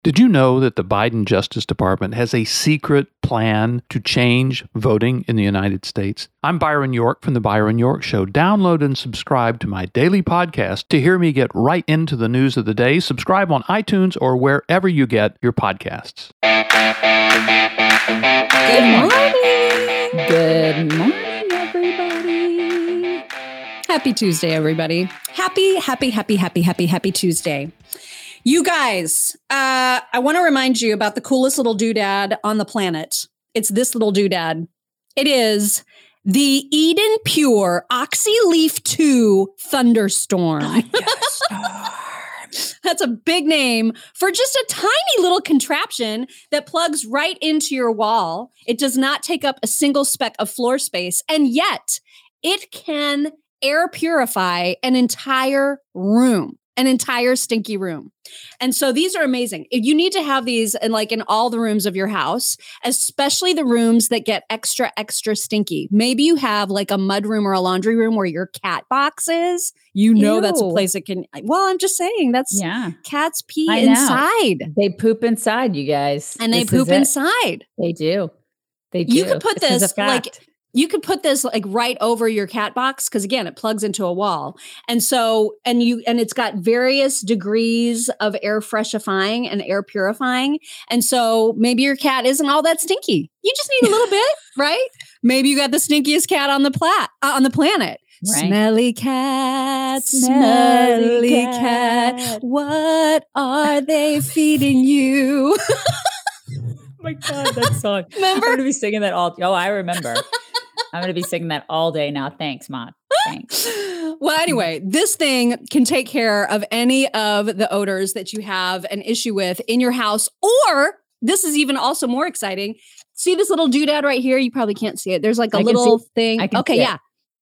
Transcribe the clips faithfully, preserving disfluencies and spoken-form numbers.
Did you know that the Biden Justice Department has a secret plan to change voting in the United States? I'm Byron York from The Byron York Show. Download and subscribe to my daily podcast to hear me get right into the news of the day. Subscribe on iTunes or wherever you get your podcasts. Good morning. Good morning, everybody. Happy Tuesday, everybody. Happy, happy, happy, happy, happy, happy Tuesday. You guys, uh, I want to remind you about the coolest little doodad on the planet. It's this little doodad. It is the Eden Pure Oxyleaf two Thunderstorm. That's a big name for just a tiny little contraption that plugs right into your wall. It does not take up a single speck of floor space, and yet it can air purify an entire room. An entire stinky room. And so these are amazing. You need to have these in like in all the rooms of your house, especially the rooms that get extra, extra stinky. Maybe you have like a mud room or a laundry room where your cat box is. You know, Ew. That's a place that can, well, I'm just saying that's yeah. Cats pee I inside. Know. They poop inside, you guys. And they this poop inside. They do. They do. You could put this, this like, You could put this like right over your cat box because again, it plugs into a wall. And so, and you, and it's got various degrees of air freshifying and air purifying. And so maybe your cat isn't all that stinky. You just need a little bit, right? Maybe you got the stinkiest cat on the plat uh, on the planet. Right. Smelly cat, smelly cat. cat. What are they feeding you? Oh my God, that song. Remember? I'm going to be singing that all. Oh, I remember. I'm going to be singing that all day now. Thanks, Mom. Thanks. Well, anyway, this thing can take care of any of the odors that you have an issue with in your house. Or this is even also more exciting. See this little doodad right here? You probably can't see it. There's like a I little see, thing. Okay, yeah.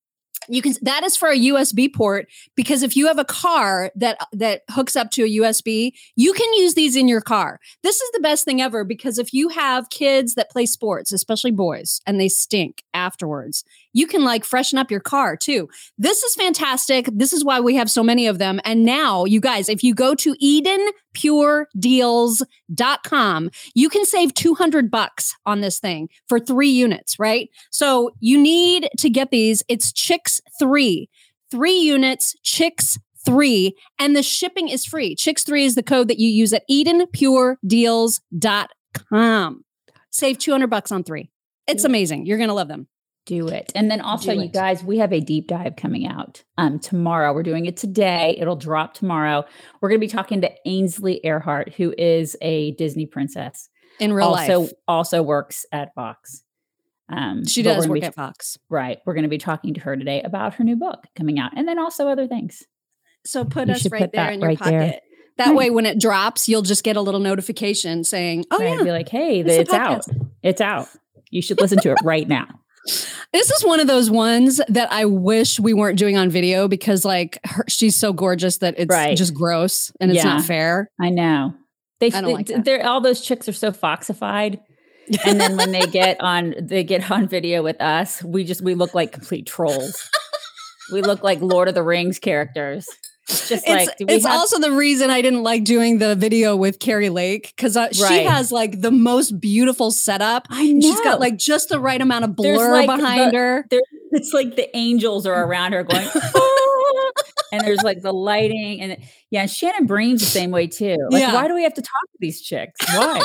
You can, that is for a U S B port, because if you have a car that that hooks up to a U S B, you can use these in your car. This is the best thing ever, because if you have kids that play sports, especially boys, and they stink afterwards, you can like freshen up your car too. This is fantastic. This is why we have so many of them. And now, you guys, if you go to eden pure deals dot com, you can save two hundred bucks on this thing for three units, right? So you need to get these. It's Chicks three, three units, Chicks three, and the shipping is free. Chicks three is the code that you use at eden pure deals dot com. Save two hundred bucks on three. It's amazing. You're going to love them. Do it. And then also, you guys, we have a deep dive coming out um, tomorrow. We're doing it today. It'll drop tomorrow. We're going to be talking to Ainsley Earhardt, who is a Disney princess. In real also, life. Also works at Fox. Um, she does work be, at Fox. Right. We're going to be talking to her today about her new book coming out, and then also other things. So put you us right put there in your right pocket. There. That right. way, when it drops, you'll just get a little notification saying, oh, right. yeah. Be like, hey, the, it's out. It's out. You should listen to it right now. This is one of those ones that I wish we weren't doing on video, because like her, she's so gorgeous that it's right. just gross and it's yeah. not fair. I know. They, I don't like that. They're, all those chicks are so foxified. And then when they get on, they get on video with us, we just, we look like complete trolls. We look like Lord of the Rings characters. It's just it's, like, it's have- also the reason I didn't like doing the video with Carrie Lake, because uh, right. she has like the most beautiful setup. I know. She's got like just the right amount of blur like behind the, her. It's like the angels are around her going, ah! And there's like the lighting. And yeah, Shannon Bream's the same way too. Like, yeah. why do we have to talk to these chicks? Why?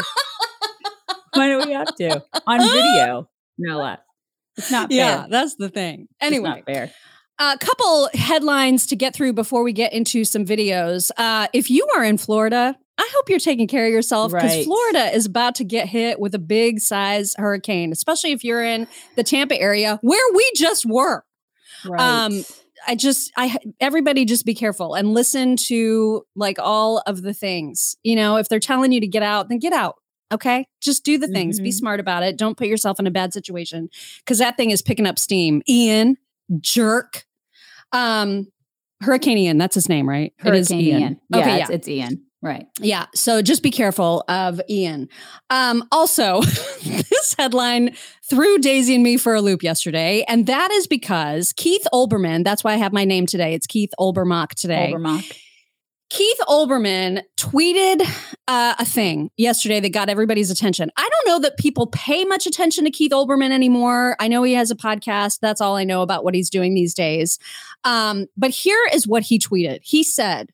Why do we have to? On video, no less. It's not fair. Yeah, that's the thing. Anyway. It's not fair. A couple headlines to get through before we get into some videos. Uh, if you are in Florida, I hope you're taking care of yourself, because right. Florida is about to get hit with a big size hurricane, especially if you're in the Tampa area where we just were. Right. Um, I just, I, everybody just be careful and listen to like all of the things. You know, if they're telling you to get out, then get out. Okay. Just do the things, mm-hmm. be smart about it. Don't put yourself in a bad situation, because that thing is picking up steam. Ian, jerk. Um, Hurricane Ian, that's his name, right? Hurricane it is Ian. Ian. Yeah, okay, it's, yeah. it's Ian. Right. Yeah. So just be careful of Ian. Um, also, this headline threw Daisy and me for a loop yesterday. And that is because Keith Olbermann, that's why I have my name today. It's Keith Olbermach today. Olbermach. Keith Olbermann tweeted uh, a thing yesterday that got everybody's attention. I don't know that people pay much attention to Keith Olbermann anymore. I know he has a podcast. That's all I know about what he's doing these days. Um, but here is what he tweeted. He said,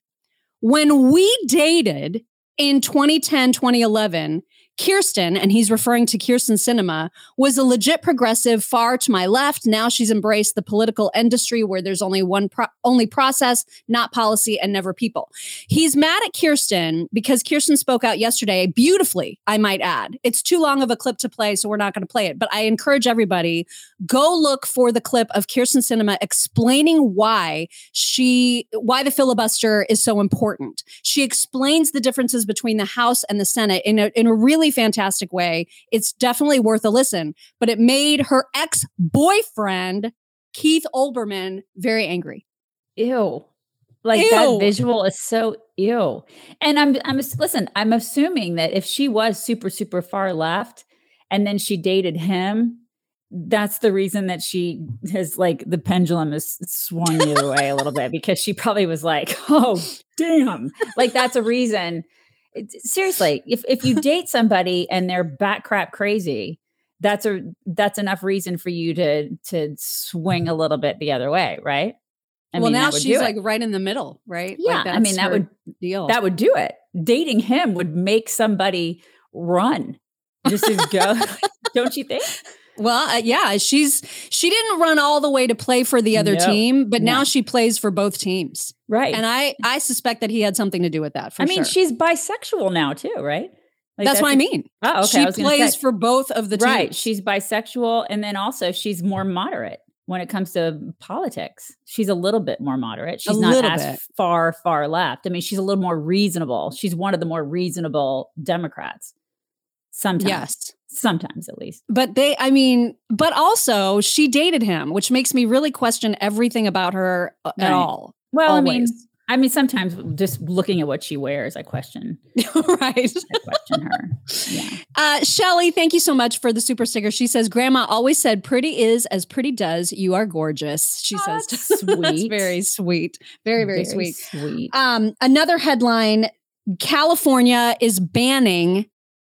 when we dated in twenty ten, twenty eleven, Kirsten, and he's referring to Kyrsten Sinema, was a legit progressive far to my left. Now she's embraced the political industry where there's only one pro- only process, not policy, and never people. He's mad at Kyrsten because Kyrsten spoke out yesterday beautifully, I might add. It's too long of a clip to play, so we're not going to play it. But I encourage everybody, go look for the clip of Kyrsten Sinema explaining why she, why the filibuster is so important. She explains the differences between the House and the Senate in a, in a really fantastic way. It's definitely worth a listen, but it made her ex-boyfriend, Keith Olbermann, very angry. Ew. Like ew. That visual is so ew. And I'm, I'm, listen, I'm assuming that if she was super, super far left and then she dated him, that's the reason that she has like the pendulum has swung the other way a little bit, because she probably was like, oh, damn. Like that's a reason. It's, seriously, if if you date somebody and they're bat crap crazy, that's a that's enough reason for you to to swing a little bit the other way, right? I well, mean, now she's like right in the middle, right? Yeah, like I mean that would deal. That would do it. Dating him would make somebody run, just to go. Don't you think? Well, uh, yeah, she's she didn't run all the way to play for the other no, team, but no. now she plays for both teams. Right. And I, I suspect that he had something to do with that. For I mean, sure. she's bisexual now too, right? Like that's, that's what a, I mean. Oh, okay. She I was plays say, for both of the teams. Right. She's bisexual. And then also she's more moderate when it comes to politics. She's a little bit more moderate. She's a not as bit. far, far left. I mean, she's a little more reasonable. She's one of the more reasonable Democrats. Sometimes. Yes. Sometimes at least. But they, I mean, but also she dated him, which makes me really question everything about her at right. all. Well, always. I mean, I mean, sometimes just looking at what she wears, I question. right. I question her. Yeah. Uh, Shelly, thank you so much for the super sticker. She says, Grandma always said, pretty is as pretty does. You are gorgeous. She oh, says, that's sweet. That's very sweet. Very, very, very sweet. sweet. Um, another headline, California is banning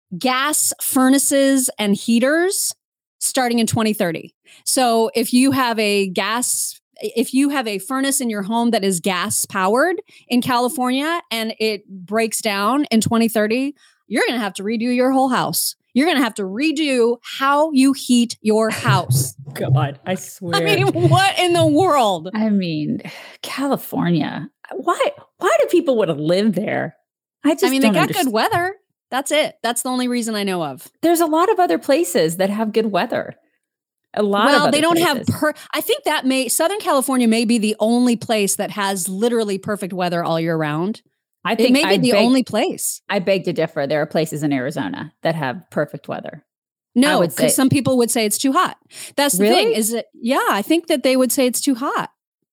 gas furnaces and heaters starting in twenty thirty. So if you have a gas, if you have a furnace in your home that is gas powered in California and it breaks down in twenty thirty, you're going to have to redo your whole house. You're going to have to redo how you heat your house. God, I swear. I mean, what in the world? I mean, California. Why, why do people want to live there? I just I mean, don't they got understand. good weather. That's it. That's the only reason I know of. There's a lot of other places that have good weather. A lot well, of other they don't places. have per I think that may Southern California may be the only place that has literally perfect weather all year round. I think it may be I the beg, only place. I beg to differ. There are places in Arizona that have perfect weather. No, because some people would say it's too hot. That's the really? thing. Is it? Yeah, I think that they would say it's too hot.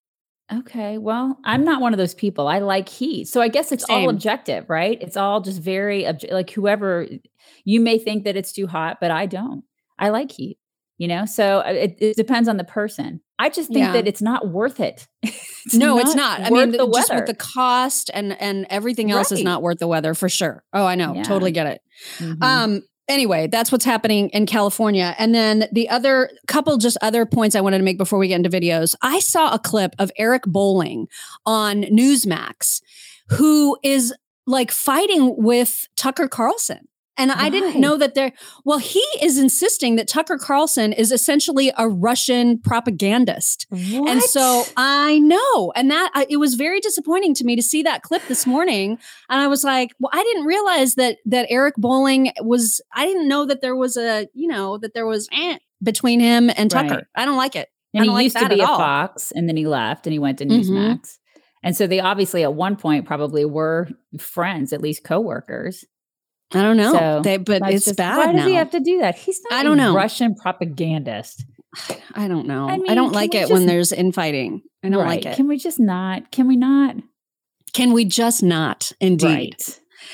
Okay, well, I'm not one of those people. I like heat. So I guess it's Same. all objective, right? It's all just very, obje- like whoever, you may think that it's too hot, but I don't. I like heat, you know? So it, it depends on the person. I just think Yeah. that it's not worth it. It's no, not it's not. I worth mean, the just weather. with the cost and, and everything else Right. is not worth the weather for sure. Oh, I know. Yeah. Totally get it. Mhm. Um, Anyway, that's what's happening in California. And then the other couple, just other points I wanted to make before we get into videos. I saw a clip of Eric Bolling on Newsmax, who is like fighting with Tucker Carlson. And I didn't Why? know that there, well, he is insisting that Tucker Carlson is essentially a Russian propagandist. What? And so I know. And that I, it was very disappointing to me to see that clip this morning. And I was like, well, I didn't realize that that Eric Bolling was, I didn't know that there was a, you know, that there was eh, between him and Tucker. Right. I don't like it. And I don't he like used that to be at at all. Fox, and then he left and he went to Mhm. Newsmax. And so they obviously at one point probably were friends, at least coworkers. I don't know. So they, but that's it's just- bad Why does now. he have to do that? He's not I don't a know. Russian propagandist. I don't know. I I, mean, don't can like we it just- when there's infighting. I don't Right. like it. Can we just not? Can we not? Can we just not? Indeed. Right.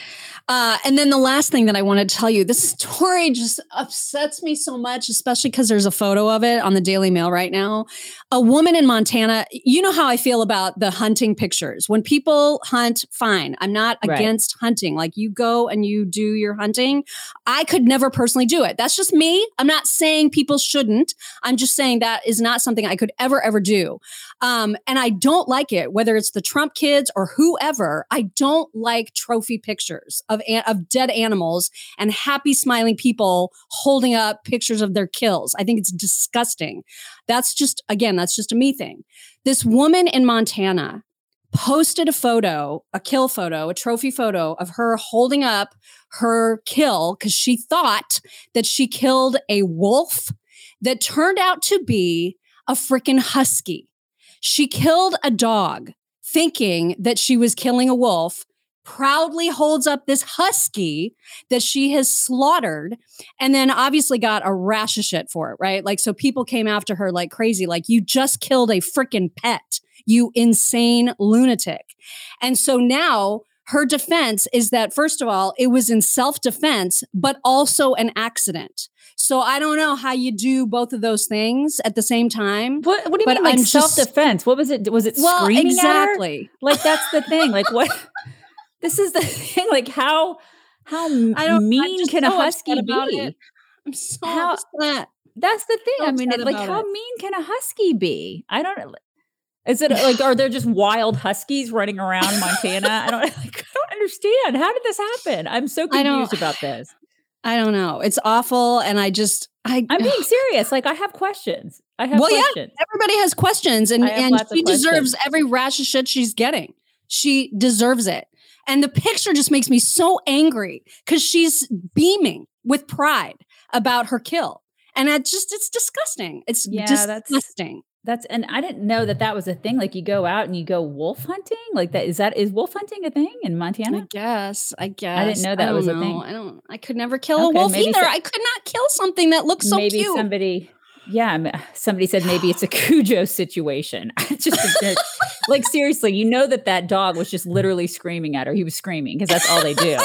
Uh, and then the last thing that I wanted to tell you, this story just upsets me so much, especially because there's a photo of it on the Daily Mail right now. A woman in Montana, you know how I feel about the hunting pictures. When people hunt, fine. I'm not Right. against hunting. Like you go and you do your hunting. I could never personally do it. That's just me. I'm not saying people shouldn't. I'm just saying that is not something I could ever, ever do. Um, and I don't like it, whether it's the Trump kids or whoever. I don't like trophy pictures of, of dead animals and happy smiling people holding up pictures of their kills. I think it's disgusting. That's just, again, that's just a me thing. This woman in Montana posted a photo, a kill photo, a trophy photo of her holding up her kill because she thought that she killed a wolf that turned out to be a freaking husky. She killed a dog thinking that she was killing a wolf, proudly holds up this husky that she has slaughtered, and then obviously got a rash of shit for it, right? Like, so people came after her like crazy, like, you just killed a freaking pet, you insane lunatic. And so now her defense is that, first of all, it was in self-defense, but also an accident. So I don't know how you do both of those things at the same time. What, what do you but mean, like I'm just- self-defense? What was it? Was it Well, screaming exactly. at her? Like, that's the thing. Like, what? This is the thing. Like, how how I don't, I'm mean just can a so husky upset about be? it. I'm so How- upset. That's the thing. So I mean, upset it, like, about how it. mean can a husky be? I don't. Is it like, are there just wild huskies running around Montana? I don't. Like, I don't understand. How did this happen? I'm so I don't- confused about this. I don't know. It's awful. And I just, I, I'm being serious. Like, I have questions. I have Well, yeah. questions. everybody has questions, and, I have and lots of she deserves questions. every rash of shit she's getting. She deserves it. And the picture just makes me so angry because she's beaming with pride about her kill. And it just, it's disgusting. It's Yeah, that's- disgusting. That's and I didn't know that that was a thing. Like, you go out and you go wolf hunting. Like, that is that is wolf hunting a thing in I Montana? guess. I guess. know that I was don't a know. thing. I don't. I could never kill Okay, a wolf maybe either. so- I could not kill something that looks so maybe cute. somebody, yeah, m- somebody said maybe it's a Cujo situation. It's just a bit- like, seriously, you know that that dog was just literally screaming at her. He was screaming because that's all they do.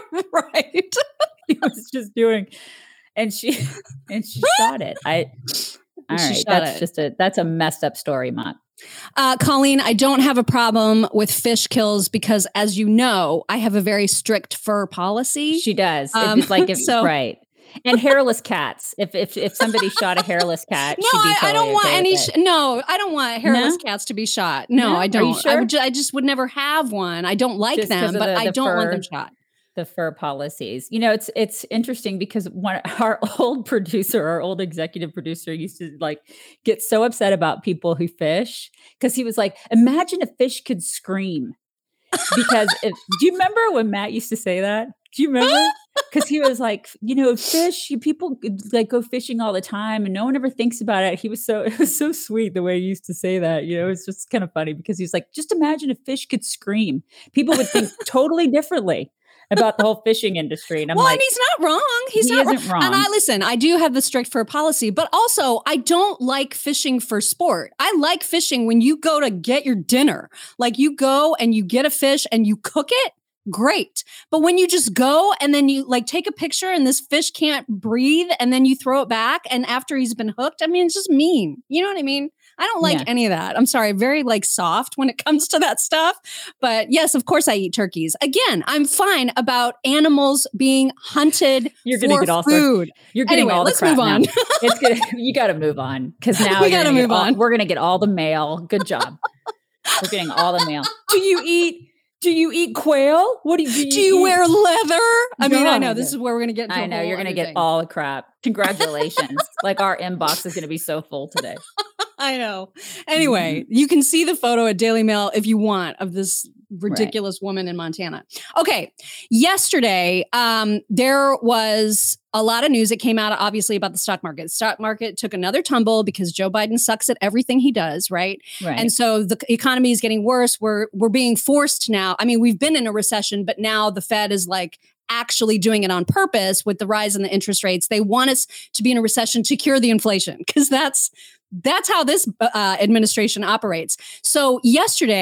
Right. He was just doing, and she and she shot it. I. All She right, shot that's it. just a that's a messed up story, Mont. Uh, Colleen, I don't have a problem with fish kills because, as you know, I have a very strict fur policy. She does. Um, it's like if so- right. And hairless cats. If if if somebody shot a hairless cat, No, she'd be I, I totally don't want okay with any. it. Sh- no, I don't want hairless cats to be shot. No, No? I Are you don't. I sure? would. Ju- I just would never have one. I don't like Just 'cause them, of but the- I the don't want fur. them shot. The fur policies. You know, it's it's interesting because one our old producer, our old executive producer, used to like get so upset about people who fish because he was like, "Imagine a fish could scream." Because if, do you remember when Matt used to say that? Do you remember? Because he was like, you know, fish. You, people like go fishing all the time, and no one ever thinks about it. He was so it was so sweet the way he used to say that. You know, it's just kind of funny because he's like, just imagine a fish could scream. People would think totally differently about the whole fishing industry. And I'm well, like, and he's not wrong. He's he not isn't wrong. And I listen. I do have the strict fur policy, but also I don't like fishing for sport. I like fishing when you go to get your dinner. Like you go and you get a fish and you cook it. Great. But when you just go and then you like take a picture and this fish can't breathe and then you throw it back and after he's been hooked, I mean, it's just mean. You know what I mean? I don't like Yeah. any of that. I'm sorry. Very like soft when it comes to that stuff. But yes, of course I eat turkeys. Again, I'm fine about animals being hunted You're gonna for get all sorts- food. You're getting Anyway, all the let's crap move on. now. It's gonna you got to move on because now We you're gotta gonna get move all- on. We're gonna get all the mail. Good job. We're getting all the mail. Do you eat? Do you eat quail? What do you? Do you, Do you eat? wear leather? I mean, I know God. this is where we're going to get into I a know whole you're gonna other get thing. all the crap. Congratulations! Like our inbox is gonna be so full today. I know. Anyway, you can see the photo at Daily Mail if you want of this ridiculous woman in Montana. Okay. Yesterday, um, there was a lot of news that came out, obviously, about the stock market. The stock market took another tumble because Joe Biden sucks at everything he does, right? Right. And so the economy is getting worse. We're we're being forced now. I mean, we've been in a recession, but now the Fed is like actually doing it on purpose with the rise in the interest rates. They want us to be in a recession to cure the inflation because that's that's how this uh, administration operates. So yesterday,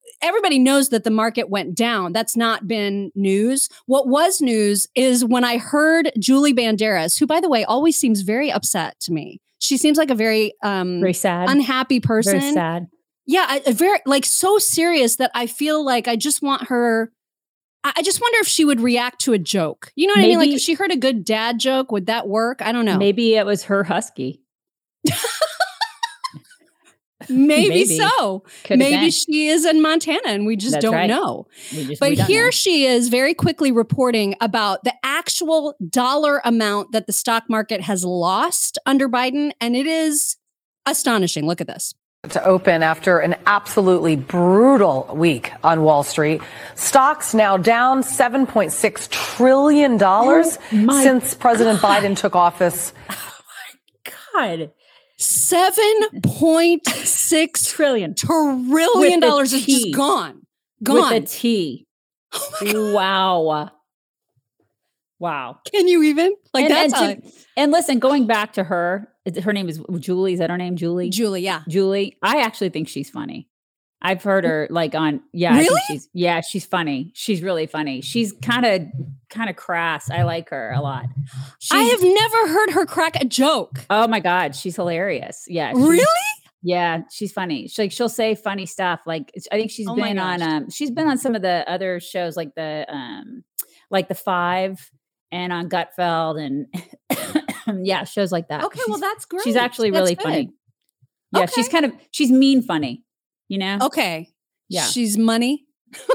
everybody knows that the market went down. That's not been news. What was news is when I heard Julie Banderas, who, by the way, always seems very upset to me. She seems like a very, um, very sad, unhappy person. Very sad. Yeah, a, a very like so serious that I feel like I just want her. I, I just wonder if she would react to a joke. You know what maybe, I mean? Like if she heard a good dad joke, would that work? I don't know. Maybe it was her husky. Maybe, Maybe so. Could've Maybe been. She is in Montana and we just That's don't right. know. We just, but we don't here know. She is very quickly reporting about the actual dollar amount that the stock market has lost under Biden. And it is astonishing. Look at this. To open after an absolutely brutal week on Wall Street. Stocks now down seven point six trillion dollars oh since President God. Biden took office. Oh my God. seven point six trillion trillion dollars is just gone. Gone. With a T. Oh wow. Wow. Can you even? Like and, that's and, to, and listen, going back to her, her name is Julie. Is that her name? Julie? Julie, yeah. Julie. I actually think she's funny. I've heard her like on, yeah. Really? I think she's, yeah, she's funny. She's really funny. She's kind of, kind of crass. I like her a lot. She's, I have never heard her crack a joke. Oh my God. She's hilarious. Yeah. She's, really? Yeah. She's funny. She, like she'll say funny stuff. Like I think she's oh been on, um, she's been on some of the other shows like the, um, like the Five and on Gutfeld and yeah, shows like that. Okay. She's, well, that's great. She's actually that's really good. funny. Yeah. Okay. She's kind of, she's mean funny. You know? Okay. Yeah. She's money.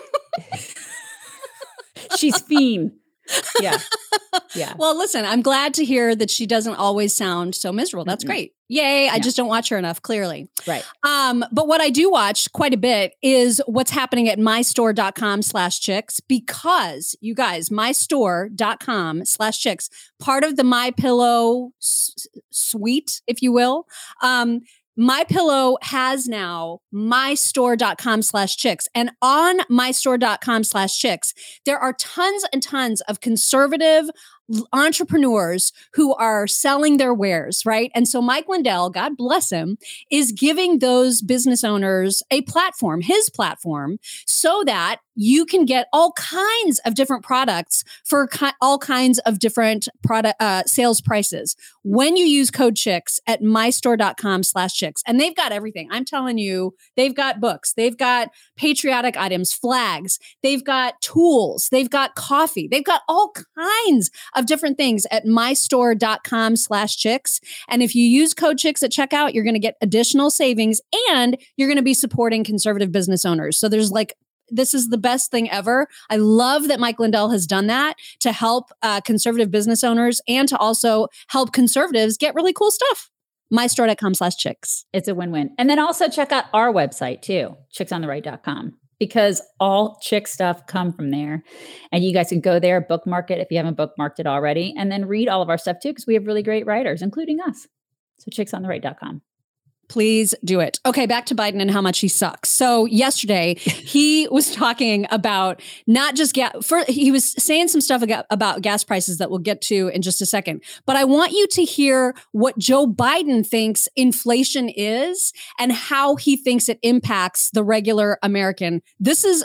She's fiend. Yeah. Yeah. Well, listen, I'm glad to hear that she doesn't always sound so miserable. That's mm-hmm. great. Yay. I yeah. just don't watch her enough, clearly. Right. Um, but what I do watch quite a bit is what's happening at mystore.com slash chicks because you guys, mystore.com slash chicks, part of the MyPillow s- suite, if you will. Um, MyPillow has now mystore.com slash chicks. And on mystore.com slash chicks, there are tons and tons of conservative entrepreneurs who are selling their wares, right? And so Mike Lindell, God bless him, is giving those business owners a platform, his platform, so that you can get all kinds of different products for ki- all kinds of different product uh, sales prices when you use code chicks at mystore.com slash chicks. And they've got everything. I'm telling you, they've got books, they've got patriotic items, flags, they've got tools, they've got coffee, they've got all kinds of different things at mystore.com slash chicks. And if you use code chicks at checkout, you're going to get additional savings and you're going to be supporting conservative business owners. So there's like, this is the best thing ever. I love that Mike Lindell has done that to help uh, conservative business owners and to also help conservatives get really cool stuff. mystore.com slash chicks. It's a win-win. And then also check out our website too, chicks on the right dot com. Because all chick stuff come from there. And you guys can go there, bookmark it if you haven't bookmarked it already, and then read all of our stuff too, because we have really great writers, including us. So chicks on the right dot com. Please do it. Okay, back to Biden and how much he sucks. So yesterday, he was talking about not just gas. For, he was saying some stuff about gas prices that we'll get to in just a second. But I want you to hear what Joe Biden thinks inflation is and how he thinks it impacts the regular American. This is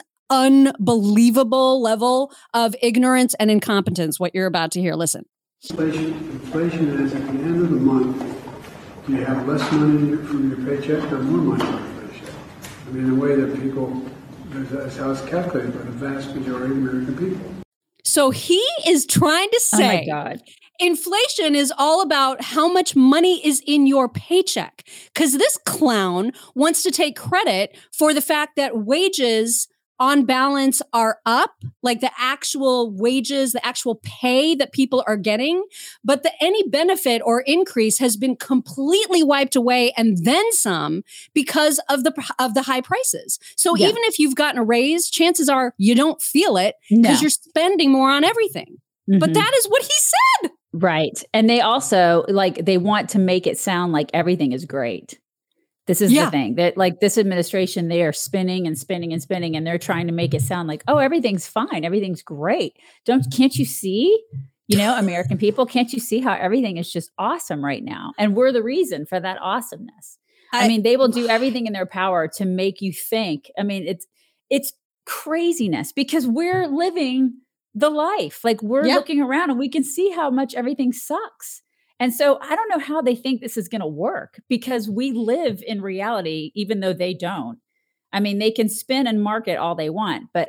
unbelievable level of ignorance and incompetence, what you're about to hear. Listen. Inflation, inflation is at the end of the month, do you have less money from your paycheck or more money from your paycheck? I mean, the way that people, that's how it's calculated by the vast majority of American people. So he is trying to say, oh my God, inflation is all about how much money is in your paycheck. Because this clown wants to take credit for the fact that wages on balance are up, like the actual wages, the actual pay that people are getting, but that any benefit or increase has been completely wiped away and then some because of the of the high prices. So yeah. even if you've gotten a raise, chances are you don't feel it because no. you're spending more on everything. Mm-hmm. But that is what he said. Right. And they also like they want to make it sound like everything is great. This is yeah. the thing that like this administration, they are spinning and spinning and spinning, and they're trying to make it sound like, oh, everything's fine. Everything's great. Don't, can't you see, you know, American people, can't you see how everything is just awesome right now? And we're the reason for that awesomeness. I, I mean, they will do everything in their power to make you think, I mean, it's, it's craziness because we're living the life. Like we're yeah. looking around and we can see how much everything sucks. And so I don't know how they think this is going to work because we live in reality, even though they don't. I mean, they can spin and market all they want, but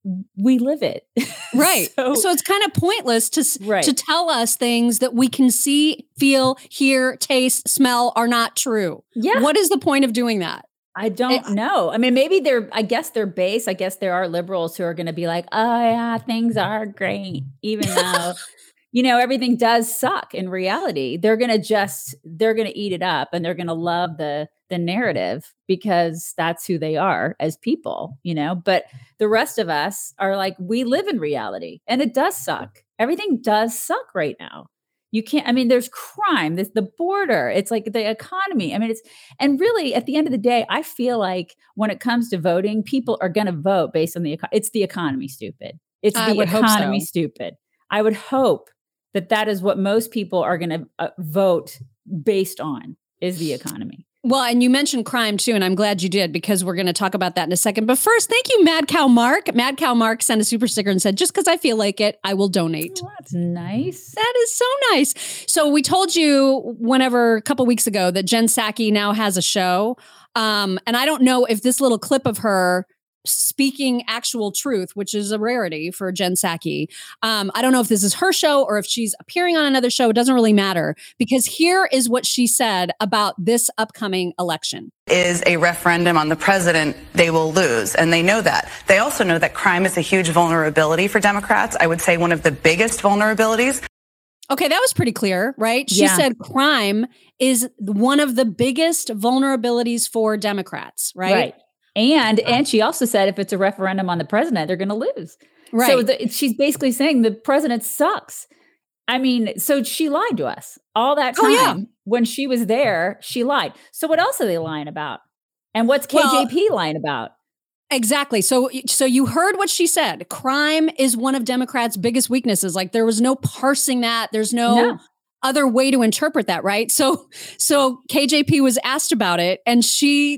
we live it. Right. so, so it's kind of pointless to, right. to tell us things that we can see, feel, hear, taste, smell are not true. Yeah. What is the point of doing that? I don't it, know. I mean, maybe they're, I guess they're base. I guess there are liberals who are going to be like, oh yeah, things are great. Even though, you know, everything does suck in reality. They're going to just, they're going to eat it up and they're going to love the, the narrative because that's who they are as people, you know, but the rest of us are like, we live in reality and it does suck. Everything does suck right now. You can't, I mean, there's crime, there's the border, it's like the economy. I mean, it's, and really at the end of the day, I feel like when it comes to voting, people are going to vote based on the, it's the economy, stupid. It's I the economy, so. stupid. I would hope that that is what most people are going to uh, vote based on is the economy. Well, and you mentioned crime too, and I'm glad you did because we're going to talk about that in a second. But first, thank you, Mad Cow Mark. Mad Cow Mark sent a super sticker and said, just because I feel like it, I will donate. Oh, that's nice. That is so nice. So we told you whenever a couple weeks ago that Jen Psaki now has a show. Um, and I don't know if this little clip of her speaking actual truth, which is a rarity for Jen Psaki. Um, I don't know if this is her show or if she's appearing on another show. It doesn't really matter because here is what she said about this upcoming election. Is a referendum on the president, they will lose. And they know that. They also know that crime is a huge vulnerability for Democrats. I would say one of the biggest vulnerabilities. Okay, that was pretty clear, right? She yeah. said crime is one of the biggest vulnerabilities for Democrats, right? Right. And and she also said if it's a referendum on the president, they're going to lose. Right. So the, she's basically saying the president sucks. I mean, so she lied to us all that time. Oh, yeah. When she was there, she lied. So what else are they lying about? And what's K J P well, lying about? Exactly. So so you heard what she said. Crime is one of Democrats' biggest weaknesses. Like there was no parsing that. There's no, no. other way to interpret that, right? So so K J P was asked about it and she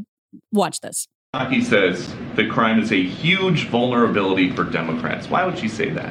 watch this. Psaki says that crime is a huge vulnerability for Democrats. Why would she say that?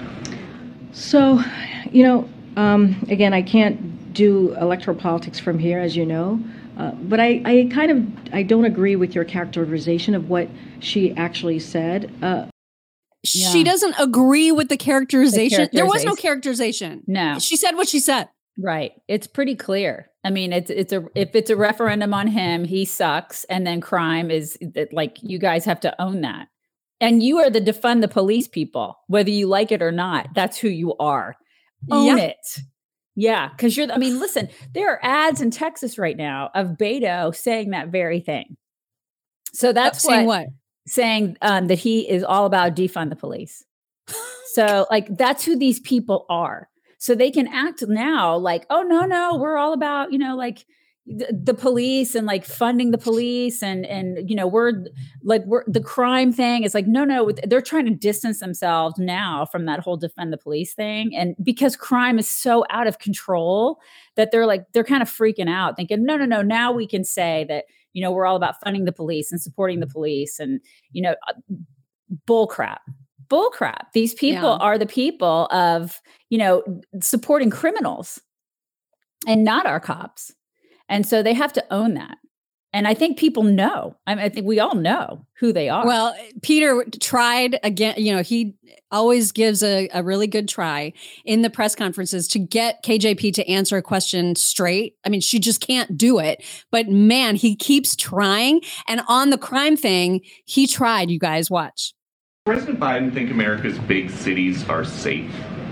So, you know, um, again, I can't do electoral politics from here, as you know, uh, but I, I kind of, I don't agree with your characterization of what she actually said. Uh, yeah. She doesn't agree with the characterization. the characterization. There was no characterization. No. She said what she said. Right. It's pretty clear. I mean, it's it's a if it's a referendum on him, he sucks. And then crime is like, you guys have to own that. And you are the defund the police people, whether you like it or not. That's who you are. Own yeah. it. Yeah. Because you're, I mean, listen, there are ads in Texas right now of Beto saying that very thing. So that's uh, saying what, what? Saying um, that he is all about defund the police. So like, that's who these people are. So they can act now like, oh, no, no, we're all about, you know, like the, the police and like funding the police and, and, you know, we're like, we're the crime thing is like, no, no, they're trying to distance themselves now from that whole defend the police thing. And because crime is so out of control that they're like, they're kind of freaking out thinking, no, no, no, now we can say that, you know, we're all about funding the police and supporting the police and, you know, bull crap. Bull crap. These people yeah. are the people of, you know, supporting criminals and not our cops. And so they have to own that. And I think people know. I mean, I think we all know who they are. Well, Peter tried again. You know, he always gives a, a really good try in the press conferences to get K J P to answer a question straight. I mean, she just can't do it. But man, he keeps trying. And on the crime thing, he tried. You guys watch. President Biden think America's big cities are safe?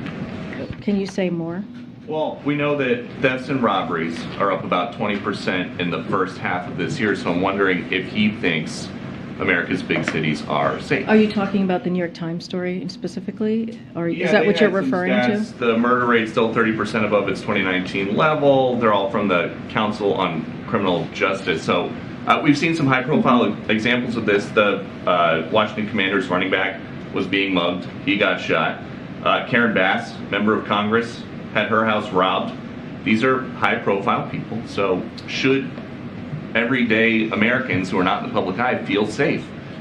Can you say more? Well, we know that thefts and robberies are up about twenty percent in the first half of this year, so I'm wondering if he thinks America's big cities are safe. Are you talking about the New York Times story specifically? Or yeah, is that what you're referring stats. to? The murder rate's still thirty percent above its twenty nineteen level. They're all from the Council on Criminal Justice. So uh, we've seen some high-profile mm-hmm. examples of this. The uh, Washington Commanders running back was being mugged. He got shot. Uh, Karen Bass, member of Congress, had her house robbed. These are high-profile people. So should everyday Americans who are not in the public eye feel safe?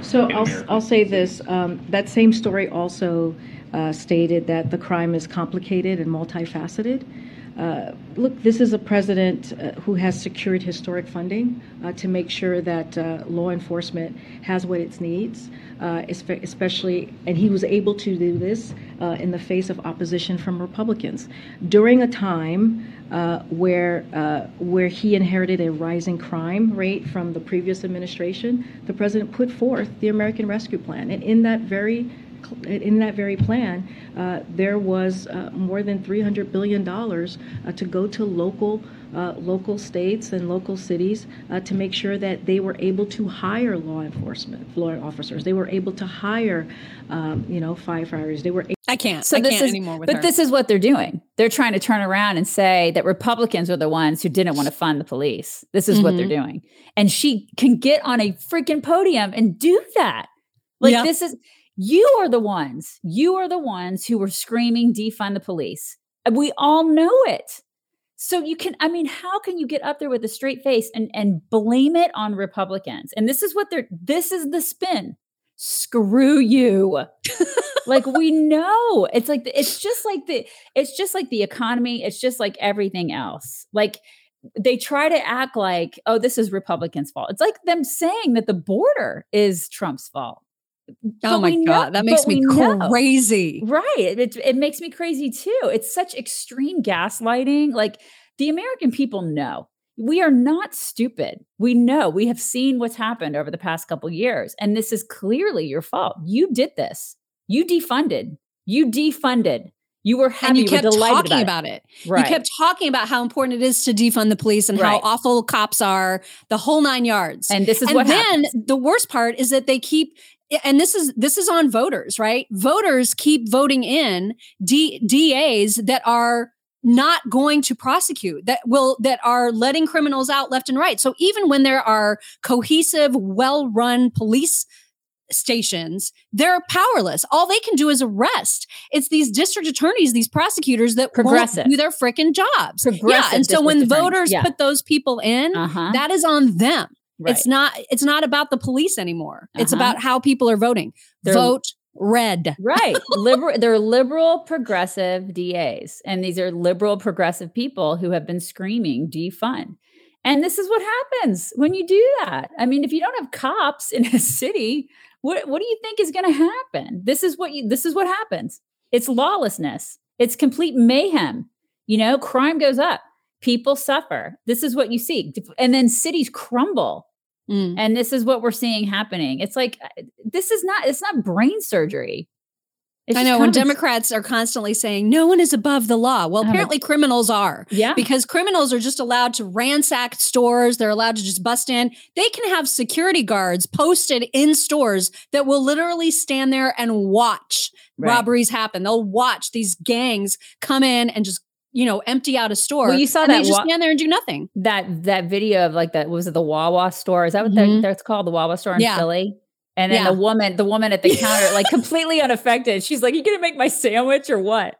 So in I'll, America. I'll say this. Um, that same story also uh, stated that the crime is complicated and multifaceted. Uh, look, this is a president uh, who has secured historic funding uh, to make sure that uh, law enforcement has what it needs, uh, especially, and he was able to do this uh, in the face of opposition from Republicans during a time uh, where uh, where he inherited a rising crime rate from the previous administration. The president put forth the American Rescue Plan, and in that very In that very plan, uh, there was uh, more than three hundred billion dollars uh, to go to local uh, local states and local cities uh, to make sure that they were able to hire law enforcement, law officers. They were able to hire, um, you know, firefighters. They were. Able- I can't. So I this can't is, anymore with but her. this is what they're doing. They're trying to turn around and say that Republicans are the ones who didn't want to fund the police. This is mm-hmm. what they're doing, and she can get on a freaking podium and do that. Like yeah. this is. You are the ones, you are the ones who were screaming, defund the police. We all know it. So you can, I mean, how can you get up there with a straight face and, and blame it on Republicans? And this is what they're, this is the spin. Screw you. Like we know it's like, it's just like the, it's just like the economy. It's just like everything else. Like they try to act like, oh, this is Republicans' fault. It's like them saying that the border is Trump's fault. Oh but my know, God, that makes me crazy. Know. Right. It, it, it makes me crazy too. It's such extreme gaslighting. Like the American people know we are not stupid. We know we have seen what's happened over the past couple of years. And this is clearly your fault. You did this. You defunded. You defunded. You were happy. And you kept you were delighted talking about about it. it. Right. You kept talking about how important it is to defund the police and right. how awful cops are, the whole nine yards. And this is and what then happens. The worst part is that they keep, and this is this is on voters, right? Voters keep voting in D, D As that are not going to prosecute, that will that are letting criminals out left and right. So even when there are cohesive, well-run police stations, they're powerless. All they can do is arrest. It's these district attorneys, these prosecutors that Progressive. won't do their freaking jobs. Progressive yeah, and so when attorneys. voters yeah. put those people in, uh-huh. that is on them. Right. It's not. It's not about the police anymore. Uh-huh. It's about how people are voting. They're, Vote red. Right. Liberal. They're liberal, progressive D As, and these are liberal, progressive people who have been screaming defund. And this is what happens when you do that. I mean, if you don't have cops in a city, what what do you think is going to happen? This is what you. This is what happens. It's lawlessness. It's complete mayhem. You know, crime goes up. People suffer. This is what you see, and then cities crumble. Mm. And this is what we're seeing happening. It's like, this is not, it's not brain surgery. It's I know when Democrats are constantly saying no one is above the law. Well, apparently like, criminals are. Yeah. Because criminals are just allowed to ransack stores. They're allowed to just bust in. They can have security guards posted in stores that will literally stand there and watch right. robberies happen. They'll watch these gangs come in and just you know, empty out a store. Well, you saw and that they just wa- stand there and do nothing. That that video of like that was it the Wawa store? Is that what mm-hmm. that's called? The Wawa store in yeah. Philly. And then yeah. the woman, the woman at the counter, like completely unaffected. She's like, "You gonna make my sandwich or what?"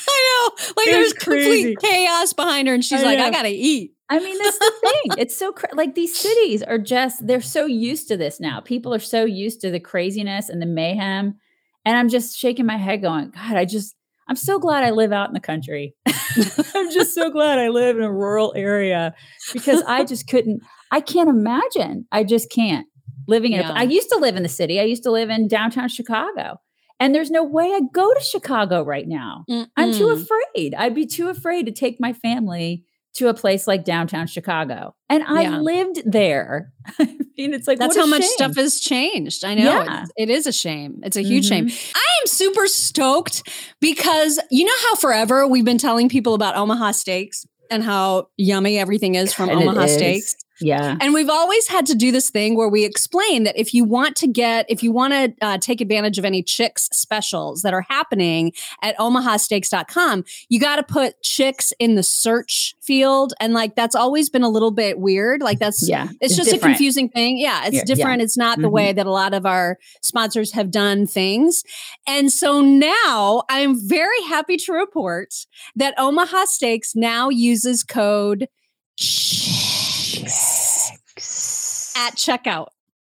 I know, like there's crazy. complete chaos behind her, and she's I like, know. "I gotta eat." I mean, that's the thing. It's so cra- like these cities are just—they're so used to this now. People are so used to the craziness and the mayhem, and I'm just shaking my head, going, "God, I just." I'm so glad I live out in the country. I'm just so glad I live in a rural area because I just couldn't, I can't imagine. I just can't living in, yeah. a, I used to live in the city. I used to live in downtown Chicago and there's no way I'd go to Chicago right now. Mm-mm. I'm too afraid. I'd be too afraid to take my family to a place like downtown Chicago. And I yeah. lived there. I mean, it's like, that's what a how much shame. stuff has changed. I know yeah. it's, it is a shame. It's a huge mm-hmm. shame. I am super stoked because you know how forever we've been telling people about Omaha Steaks and how yummy everything is from and Omaha is. Steaks. Yeah. And we've always had to do this thing where we explain that if you want to get, if you want to uh, take advantage of any Chicks specials that are happening at omaha steaks dot com, you got to put Chicks in the search field. And like, that's always been a little bit weird. Like that's, yeah, it's, it's just different. a confusing thing. Yeah. It's yeah, different. Yeah. It's not mm-hmm. the way that a lot of our sponsors have done things. And so now I'm very happy to report that Omaha Steaks now uses code Chicks at checkout.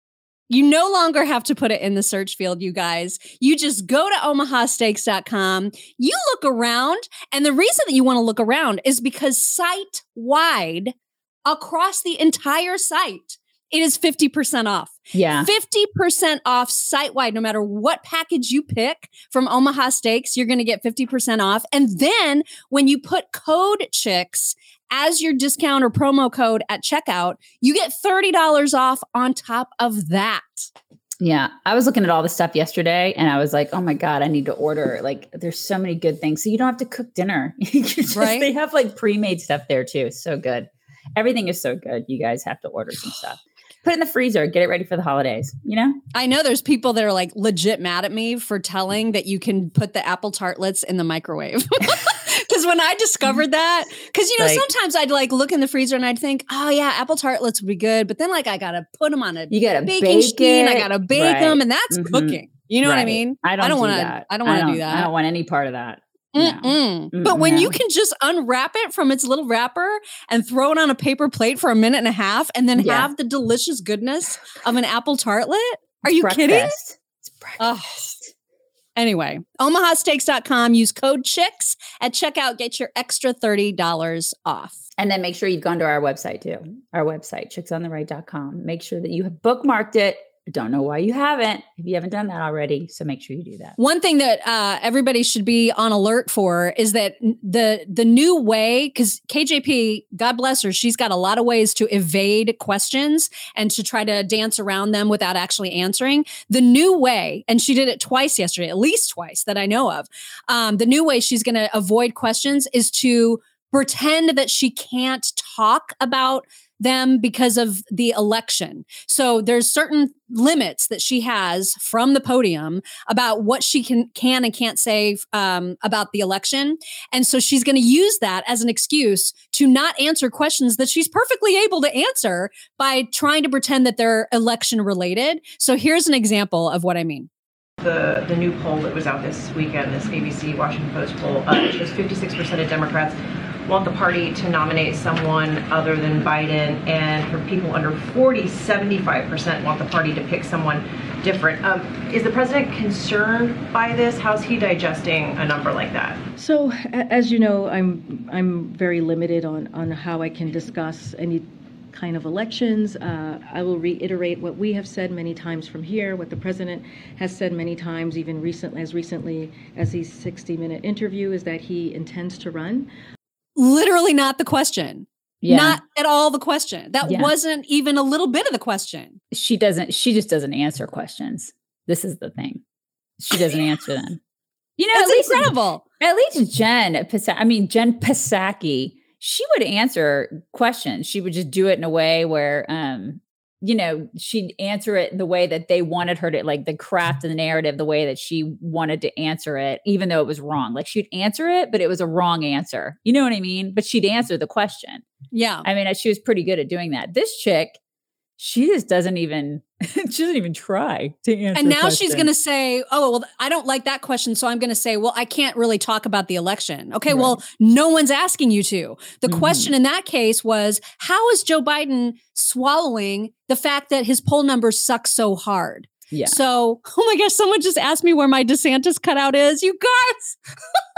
You no longer have to put it in the search field, you guys. You just go to omaha steaks dot com. You look around. And the reason that you want to look around is because site-wide, across the entire site, it is fifty percent off. Yeah. fifty percent off site-wide. No matter what package you pick from Omaha Steaks, you're going to get fifty percent off. And then when you put code CHICKS as your discount or promo code at checkout, you get thirty dollars off on top of that. Yeah. I was looking at all the stuff yesterday and I was like, oh my God, I need to order. Like, there's so many good things. So you don't have to cook dinner. just, right? They have like pre-made stuff there too. So good. Everything is so good. You guys have to order some stuff. Put it in the freezer, get it ready for the holidays, you know? I know there's people that are like legit mad at me for telling that you can put the apple tartlets in the microwave. Because when I discovered that, because, you know, like, sometimes I'd like look in the freezer and I'd think, oh yeah, apple tartlets would be good. But then like I got to put them on a you gotta baking bake sheet. it. I got to bake right. them. And that's mm-hmm. cooking. You know right. what I mean? I don't, I don't do want that. to, I don't want to do that. I don't want any part of that. No. But when no. you can just unwrap it from its little wrapper and throw it on a paper plate for a minute and a half and then yeah. have the delicious goodness of an apple tartlet, are it's you breakfast. kidding? It's breakfast. Oh. Anyway, omaha steaks dot com, use code CHICKS at checkout, get your extra thirty dollars off. And then make sure you've gone to our website too, our website, chicks on the right dot com. Make sure that you have bookmarked it. I don't know why you haven't, if you haven't done that already. So make sure you do that. One thing that uh, everybody should be on alert for is that the the new way, because K J P, God bless her, she's got a lot of ways to evade questions and to try to dance around them without actually answering. The new way, and she did it twice yesterday, at least twice that I know of. Um, the new way she's going to avoid questions is to pretend that she can't talk about them because of the election. So there's certain limits that she has from the podium about what she can can and can't say um, about the election. And so she's going to use that as an excuse to not answer questions that she's perfectly able to answer by trying to pretend that they're election related. So here's an example of what I mean. The, the new poll that was out this weekend, this A B C Washington Post poll, uh, shows fifty-six percent of Democrats want the party to nominate someone other than Biden, and for people under forty, seventy-five percent want the party to pick someone different. Um, is the president concerned by this? How's he digesting a number like that? So, as you know, I'm I'm very limited on, on how I can discuss any kind of elections. Uh, I will reiterate what we have said many times from here, what the president has said many times, even recent, as recently as his sixty-minute interview, is that he intends to run. Literally not the question. Yeah. Not at all the question. That yeah. wasn't even a little bit of the question. She doesn't, she just doesn't answer questions. This is the thing. She doesn't answer them. You know, That's at least, incredible. At least Jen Psaki, I mean, Jen Psaki, she would answer questions. She would just do it in a way where, um, you know, she'd answer it the way that they wanted her to, like the craft of the narrative, the way that she wanted to answer it, even though it was wrong. Like she'd answer it, but it was a wrong answer. You know what I mean? But she'd answer the question. Yeah. I mean, she was pretty good at doing that. This chick, she just doesn't even, she doesn't even try to answer. And now questions. she's going to say, oh, well, I don't like that question. So I'm going to say, well, I can't really talk about the election. Okay, right. Well, no one's asking you to. The mm-hmm. question in that case was, how is Joe Biden swallowing the fact that his poll numbers suck so hard? Yeah. So, oh my gosh, someone just asked me where my DeSantis cutout is. You guys.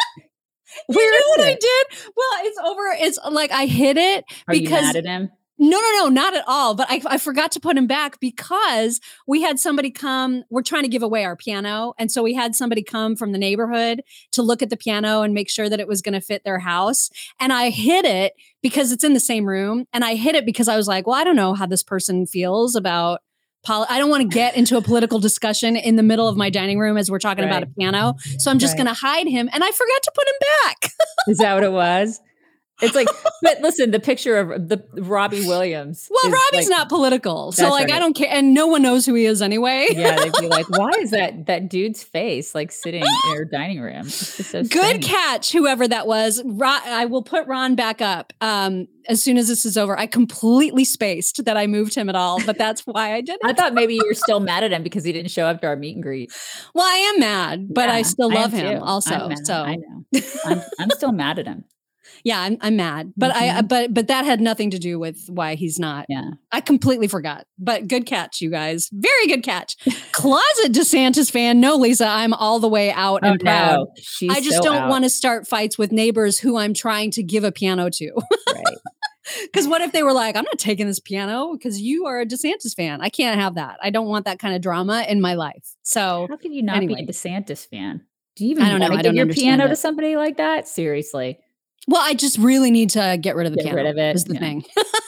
You Where know is what it? I did? Well, it's over. It's like I hid it Are because you mad at him? No, no, no, not at all. But I, I forgot to put him back because we had somebody come. We're trying to give away our piano. And so we had somebody come from the neighborhood to look at the piano and make sure that it was going to fit their house. And I hid it because it's in the same room. And I hid it because I was like, well, I don't know how this person feels about poli- I don't want to get into a political discussion in the middle of my dining room as we're talking right. about a piano. So I'm just right. going to hide him. And I forgot to put him back. Is that what it was? It's like, but listen, the picture of the Robbie Williams. Well, Robbie's like, not political. So like, right. I don't care. And no one knows who he is anyway. Yeah. They'd be like, why is that, that dude's face like sitting in your dining room? It's just so Good strange. catch, whoever that was. Ron, I will put Ron back up um, as soon as this is over. I completely spaced that I moved him at all, but that's why I did it. I thought maybe you were still mad at him because he didn't show up to our meet and greet. Well, I am mad, but yeah, I still love I him too. also. I'm mad. So I know. I'm, I'm still mad at him. Yeah, I'm I'm mad, but Mm-hmm. I but but that had nothing to do with why he's not. Yeah, I completely forgot. But good catch, you guys. Very good catch. Closet DeSantis fan. No, Lisa, I'm all the way out oh and proud. no, she's I just so don't out. want to start fights with neighbors who I'm trying to give a piano to. Right. Because what if they were like, I'm not taking this piano because you are a DeSantis fan. I can't have that. I don't want that kind of drama in my life. So How can you not anyway. be a DeSantis fan? Do you even I don't know. want I to give don't your understand piano it. to somebody like that? Seriously. Well, I just really need to get rid of the Get piano. rid of it, Is the yeah. thing.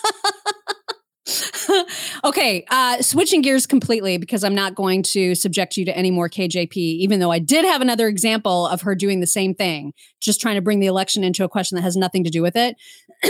Okay, uh, switching gears completely because I'm not going to subject you to any more K J P, even though I did have another example of her doing the same thing, just trying to bring the election into a question that has nothing to do with it.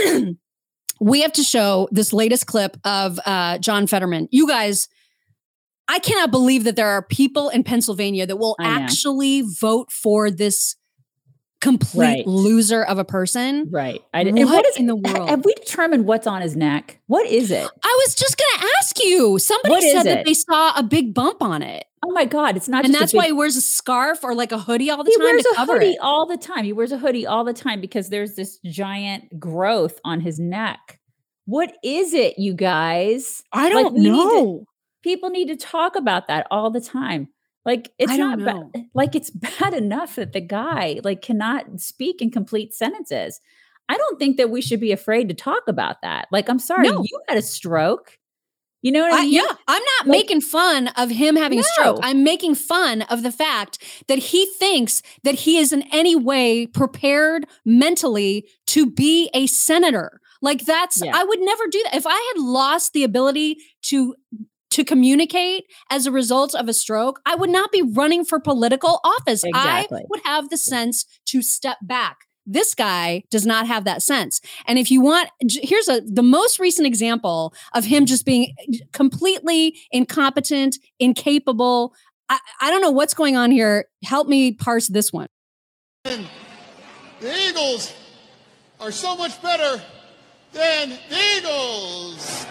We have to show this latest clip of uh, John Fetterman. You guys, I cannot believe that there are people in Pennsylvania that will I know. actually vote for this complete Right. loser of a person. Right. I, What and what is in the ha- world? Have we determined what's on his neck? What is it? I was just going to ask you. Somebody What is said that it? they saw a big bump on it. Oh my God. It's not And just that's a big, why he wears a scarf or like a hoodie all the he time wears to a cover hoodie it. all the time. He wears a hoodie all the time because there's this giant growth on his neck. What is it, you guys? I Like, don't we need to- know. People need to talk about that all the time. Like it's I not don't ba- know. like it's bad enough that the guy like cannot speak in complete sentences. I don't think that we should be afraid to talk about that. Like, I'm sorry, No. you had a stroke. You know what I I, mean? yeah, I'm not Like- making fun of him having a stroke. No. I'm making fun of the fact that he thinks that he is in any way prepared mentally to be a senator. Like that's, Yeah. I would never do that. If I had lost the ability to to communicate as a result of a stroke, I would not be running for political office. Exactly. I would have the sense to step back. This guy does not have that sense. And if you want, j- here's a the most recent example of him just being completely incompetent, incapable. I, I don't know what's going on here. Help me parse this one. The Eagles are so much better than the Eagles.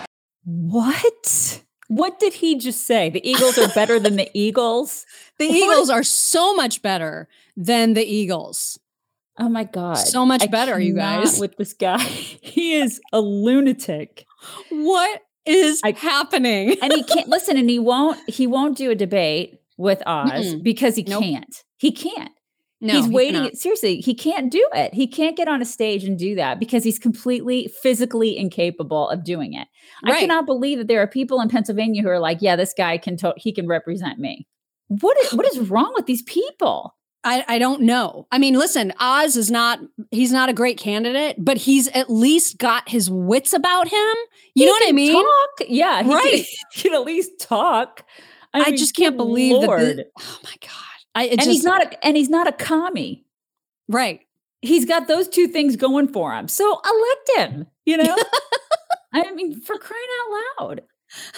What? What did he just say? The Eagles are better than the Eagles? The What? Eagles are so much better than the Eagles. Oh my God. So much I better, you cannot guys. With this guy. He is a lunatic. What is I- happening? And he can't listen, and he won't he won't do a debate with Oz Mm-mm. because he Nope. can't. He can't. No, he's he waiting. cannot. Seriously, he can't do it. He can't get on a stage and do that because he's completely physically incapable of doing it. I Right. cannot believe that there are people in Pennsylvania who are like, yeah, this guy can, to- he can represent me. What is, what is wrong with these people? I, I don't know. I mean, listen, Oz is not, he's not a great candidate, but he's at least got his wits about him. You He know what I can mean? Talk. Yeah. He Right. Can, he can at least talk. I, I mean, just can't good believe Lord. that. This, oh my God. I, it And just, he's not a, and he's not a commie. right. He's got those two things going for him. So elect him, you know? I mean, for crying out loud.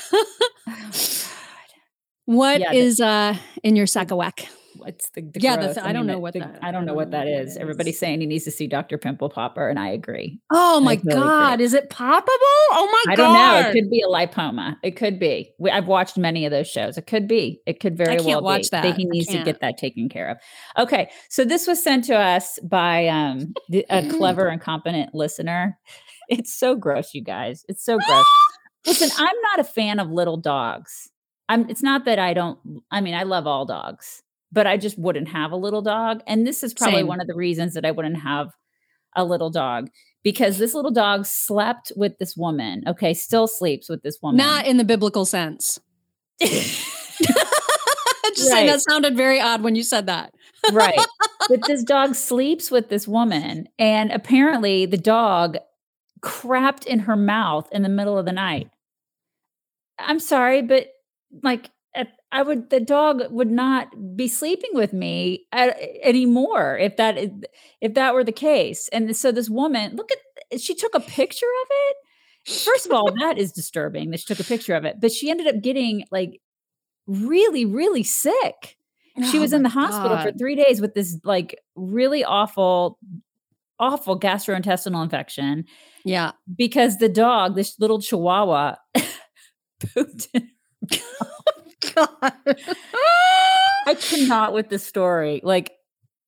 What Yeah, the- is uh in your Sakawak? What's the, the Yeah, the growth? th- I don't mean, know the- what the- that- I don't know what that is. Everybody's saying he needs to see Doctor Pimple Popper, and I agree. Oh I my totally God. agree. Is it poppable? Oh my I God. don't know. It could be a lipoma. It could be. We, I've watched many of those shows. It could be. It could very I can't well watch be. that. He I needs to can't. get that taken care of. Okay, so this was sent to us by um, the, a clever and competent listener. It's so gross, you guys. It's so gross. Listen, I'm not a fan of little dogs. I'm. It's not that I don't. I mean, I love all dogs, but I just wouldn't have a little dog. And this is probably Same. one of the reasons that I wouldn't have a little dog, because this little dog slept with this woman. Okay, still sleeps with this woman. Not in the biblical sense. Just saying Right. that sounded very odd when you said that. Right. But this dog sleeps with this woman, and apparently the dog crapped in her mouth in the middle of the night. I'm sorry, but like at, I would, the dog would not be sleeping with me at, anymore if that is, if that were the case. And so this woman, look at, she took a picture of it. First of all, that is disturbing that she took a picture of it, but she ended up getting like really, really sick. She Oh was in my the hospital for God. three days with this like really awful, awful gastrointestinal infection Yeah. because the dog, this little chihuahua, pooped in her mouth. God. I cannot with this story. Like,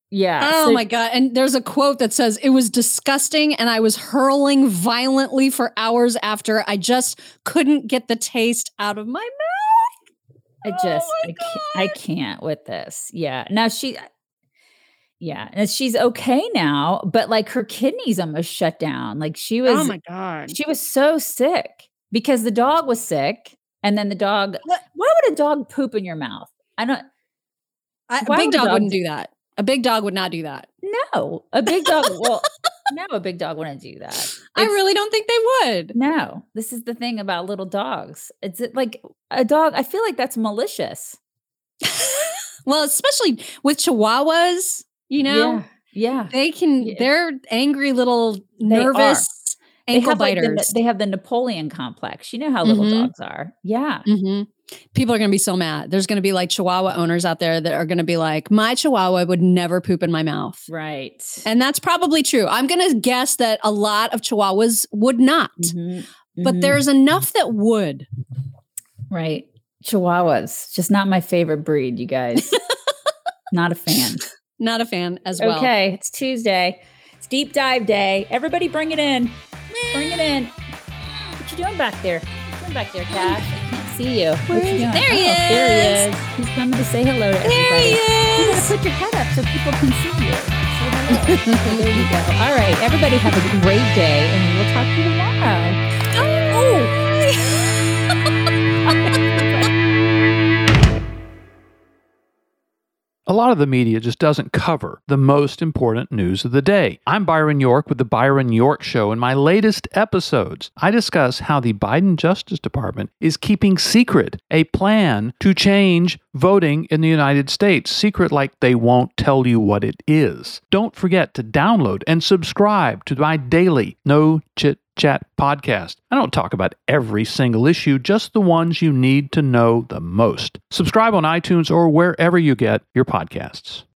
Yeah. Oh so, my God. And there's a quote that says, it was disgusting and I was hurling violently for hours after. I just couldn't get the taste out of my mouth. I just, oh I, can't, I can't with this. Yeah. Now she, yeah. And she's okay now, but like her kidneys almost shut down. Like she was, oh my God. She was so sick because the dog was sick. And then the dog, what? Why would a dog poop in your mouth? I don't, I, a big dog, dog wouldn't do that. A big dog would not do that. No, a big dog. Well, no, a big dog wouldn't do that. It's, I really don't think they would. No, this is the thing about little dogs. It's like a dog. I feel like that's malicious. Well, especially with Chihuahuas, you know, yeah, yeah. they can, yeah. they're angry little nervous ankle they biters. Like the, they have the Napoleon complex. You know how little mm-hmm. dogs are. Yeah. Mm-hmm. People are going to be so mad. There's going to be like Chihuahua owners out there that are going to be like, my Chihuahua would never poop in my mouth. Right. And that's probably true. I'm going to guess that a lot of Chihuahuas would not, mm-hmm. but mm-hmm. there's enough that would. Right. Chihuahuas, just not my favorite breed, you guys. Not a fan. Not a fan as well. Okay. It's Tuesday. It's deep dive day. Everybody bring it in. Bring it in. What you doing back there? What you doing back there, Cash? I can't see you. Where is he? There he oh, is. There he is. He's coming to say hello to there everybody. There he is. You gotta put your head up so people can see you. Say hello. So there you go. All right. Everybody have a great day, and we will talk to you tomorrow. Oh. A lot of the media just doesn't cover the most important news of the day. I'm Byron York with The Byron York Show. In my latest episodes, I discuss how the Biden Justice Department is keeping secret a plan to change voting in the United States. Secret like they won't tell you what it is. Don't forget to download and subscribe to my daily No Chit Chat podcast. I don't talk about every single issue, just the ones you need to know the most. Subscribe on iTunes or wherever you get your podcasts.